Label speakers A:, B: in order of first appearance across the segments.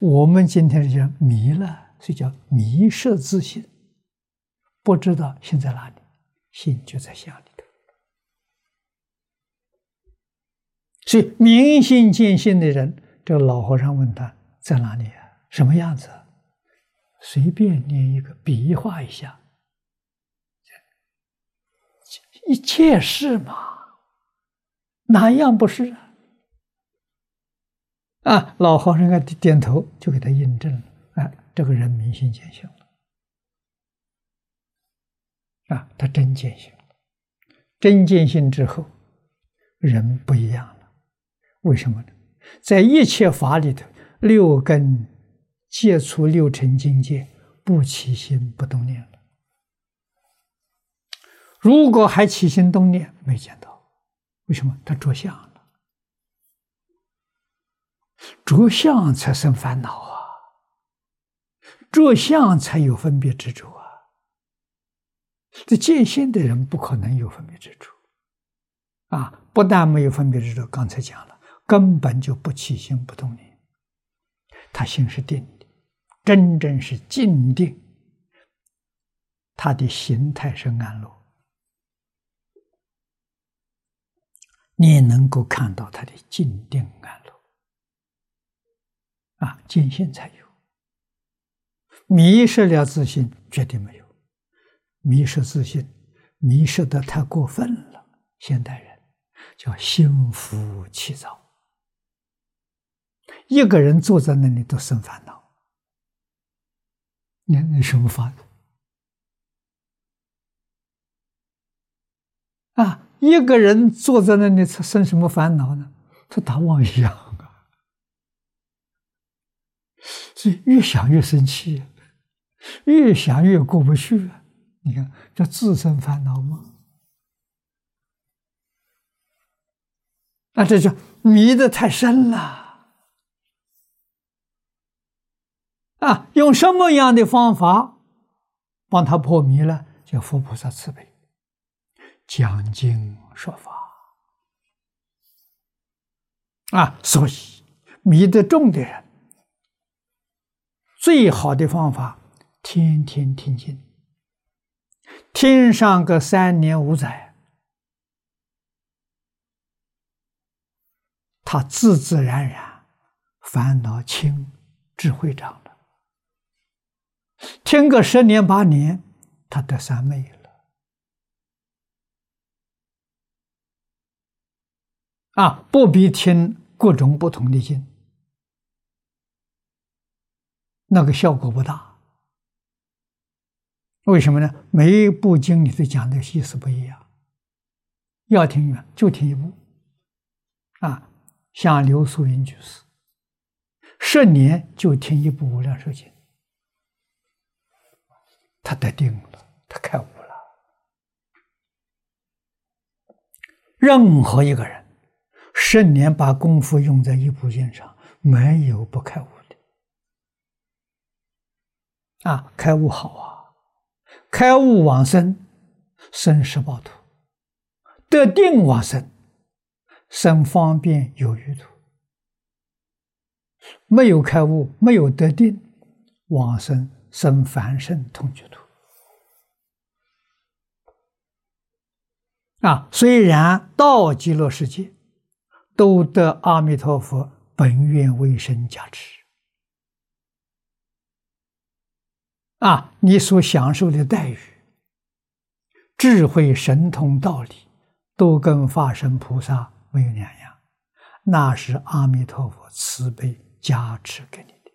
A: 我们今天是叫迷了，所以叫迷失自信，不知道心在哪里，心就在相里头。所以明心见性的人，这个老和尚问他在哪里啊？什么样子？随便念一个，比划一下，一切是嘛，哪样不是啊？啊，老和尚点头，就给他印证了。哎，这个人明心见性了。啊，他真见性了。真见性之后，人不一样了。为什么呢？在一切法里头，六根接触六尘境界，不起心不动念了。如果还起心动念，没见到。为什么？他着相了。着相才生烦恼啊，着相才有分别执着啊。这见性的人不可能有分别执着啊！不但没有分别执着，刚才讲了，根本就不起心不动念，他心是定的，真正是静定，他的形态是安乐，你也能够看到他的静定安乐。啊，见性才有，迷失了自信，绝对没有。迷失自信，迷失得太过分了。现代人叫心浮气躁，一个人坐在那里都生烦恼。你什么法子？啊，一个人坐在那里生什么烦恼呢？他打妄想啊，所以越想越生气，越想越过不去啊。你看，这自身烦恼吗？那这就迷得太深了啊！用什么样的方法帮他破迷了？叫佛菩萨慈悲，讲经说法啊！所以迷得重的人，最好的方法，天天听经。听上个3年5载，他自自然然烦恼轻，智慧长了。听个10年8年，他得三昧了。啊，不必听各种不同的经，那个效果不大。为什么呢？每一部经里头讲的意思不一样，要听远就听一部。啊，像刘素云居士，10年就听一部《无量寿经》，他得定了，他开悟了。任何一个人10年把功夫用在一部经上，没有不开悟的。啊，开悟好啊！开悟往生，生十报土；得定往生，生方便有余土。没有开悟，没有得定，往生生凡圣同居土。啊，虽然到极乐世界，都得阿弥陀佛本愿威神加持。啊，你所享受的待遇、智慧、神通、道理，都跟法身菩萨没有两样，那是阿弥陀佛慈悲加持给你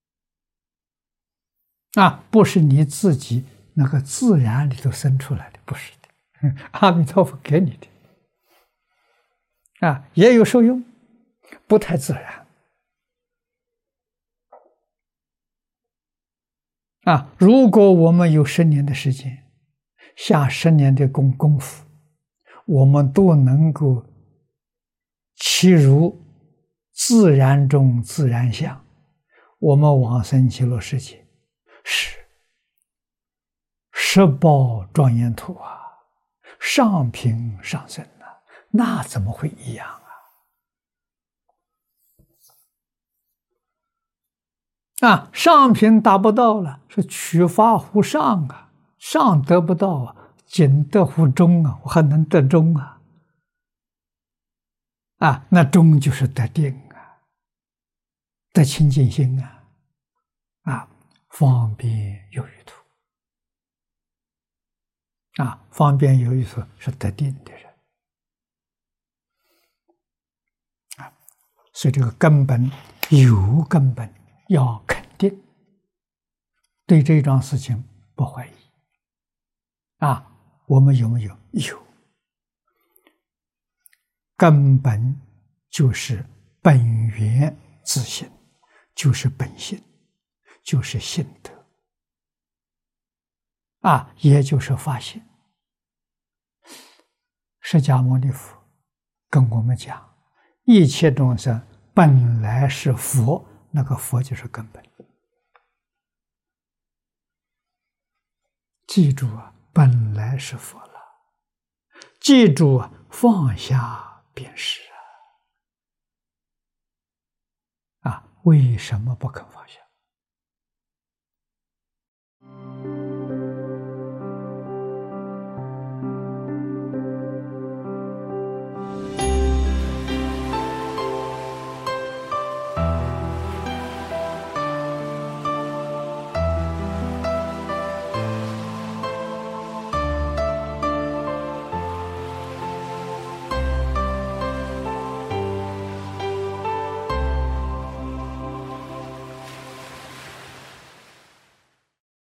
A: 的。啊，不是你自己那个自然里头生出来的，不是的，阿弥陀佛给你的。啊，也有受用，不太自然。啊，如果我们有10年的时间，下10年的功夫，我们都能够契入自然中自然相，我们往生极乐世界是十报庄严土啊，上品上生啊，那怎么会一样啊？ 啊，上品达不到了，是取法乎上啊，上得不到啊，仅得乎中啊，我还能得中啊，啊，那中就是得定啊，得清净心啊，啊，方便有余土啊，方便有余土是得定的人啊，所以这个根本有根本要肯定，对这桩事情不怀疑啊，我们有没有？有，根本就是本源自性，就是本性，就是性德啊，也就是法性。释迦牟尼佛跟我们讲，一切众生本来是佛，那个佛就是根本。记住啊，本来是佛了。记住啊，放下便是啊。啊，为什么不肯放下？